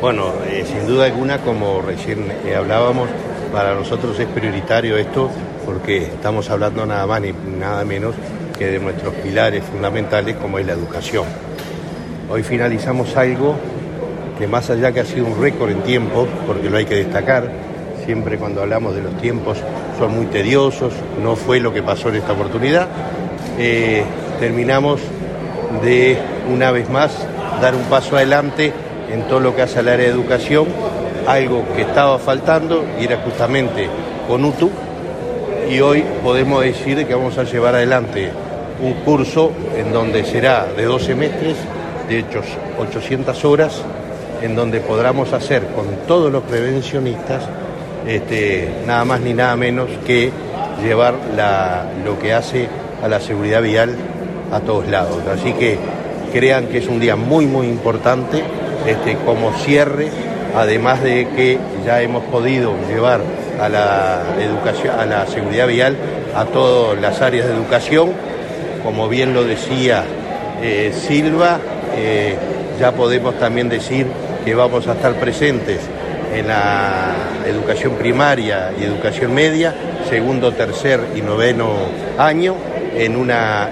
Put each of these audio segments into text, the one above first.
Bueno, sin duda alguna, como recién hablábamos, para nosotros es prioritario esto porque estamos hablando nada más ni nada menos que de nuestros pilares fundamentales como es la educación. Hoy finalizamos algo que más allá que ha sido un récord en tiempo, porque lo hay que destacar, siempre cuando hablamos de los tiempos son muy tediosos, no fue lo que pasó en esta oportunidad, terminamos de una vez más dar un paso adelante en todo lo que hace al área de educación, algo que estaba faltando y era justamente con UTU, y hoy podemos decir que vamos a llevar adelante un curso en donde será de 2 semestres, de hecho 800 horas, en donde podamos hacer con todos los prevencionistas nada más ni nada menos que llevar lo que hace a la seguridad vial a todos lados. Así que crean que es un día muy muy importante como cierre, además de que ya hemos podido llevar a la educación, a la seguridad vial, a todas las áreas de educación, como bien lo decía Silva, ya podemos también decir que vamos a estar presentes en la educación primaria y educación media, segundo, tercer y noveno año, en una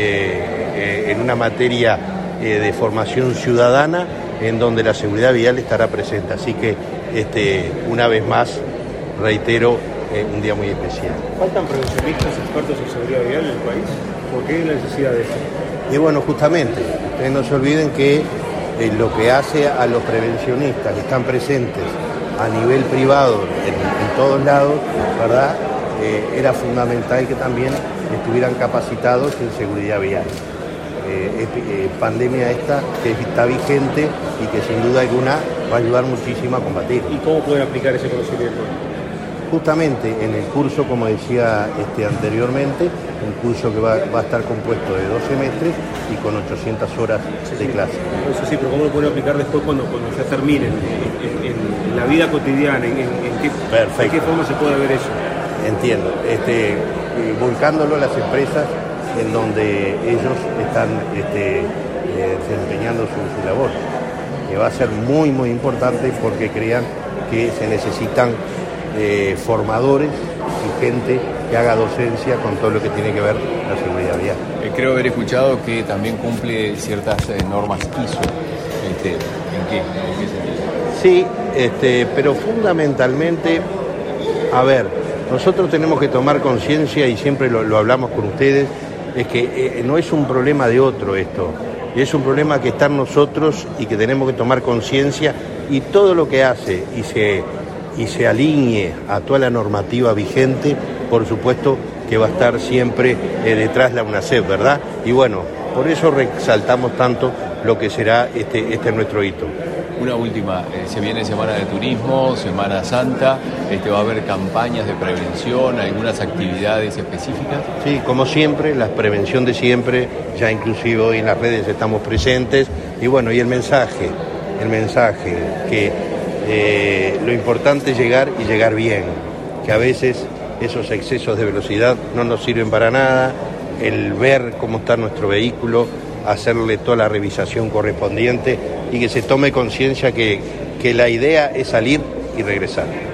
materia de formación ciudadana, en donde la seguridad vial estará presente. Así que una vez más, reitero, un día muy especial. ¿Faltan prevencionistas expertos en seguridad vial en el país? ¿Por qué hay la necesidad de eso? Y bueno, justamente, ustedes no se olviden que lo que hace a los prevencionistas que están presentes a nivel privado en todos lados, ¿verdad? Era fundamental que también estuvieran capacitados en seguridad vial. Pandemia esta que está vigente y que sin duda alguna va a ayudar muchísimo a combatir. ¿Y cómo pueden aplicar ese conocimiento? Justamente en el curso, como decía anteriormente, un curso que va a estar compuesto de 2 semestres y con 800 horas de clase. Eso sí, pero ¿cómo lo pueden aplicar después cuando ya terminen? En la vida cotidiana, ¿en qué forma se puede ver eso? Entiendo. Volcándolo a las empresas en donde ellos están desempeñando su labor, que va a ser muy muy importante porque crean que se necesitan formadores y gente que haga docencia con todo lo que tiene que ver la seguridad vial. Creo haber escuchado que también cumple ciertas normas ISO. ¿En qué sentido? Sí, pero fundamentalmente, a ver, nosotros tenemos que tomar conciencia, y siempre lo hablamos con ustedes, es que no es un problema de otro esto, es un problema que está en nosotros y que tenemos que tomar conciencia, y todo lo que hace y se alinee a toda la normativa vigente, por supuesto que va a estar siempre detrás la UNACEF, ¿verdad? Y bueno, por eso resaltamos tanto lo que será nuestro hito. Una última, se viene Semana de Turismo, Semana Santa, ¿va a haber campañas de prevención, algunas actividades específicas? Sí, como siempre, la prevención de siempre, ya inclusive hoy en las redes estamos presentes, y bueno, y el mensaje que lo importante es llegar y llegar bien, que a veces esos excesos de velocidad no nos sirven para nada, el ver cómo está nuestro vehículo, hacerle toda la revisación correspondiente y que se tome conciencia que la idea es salir y regresar.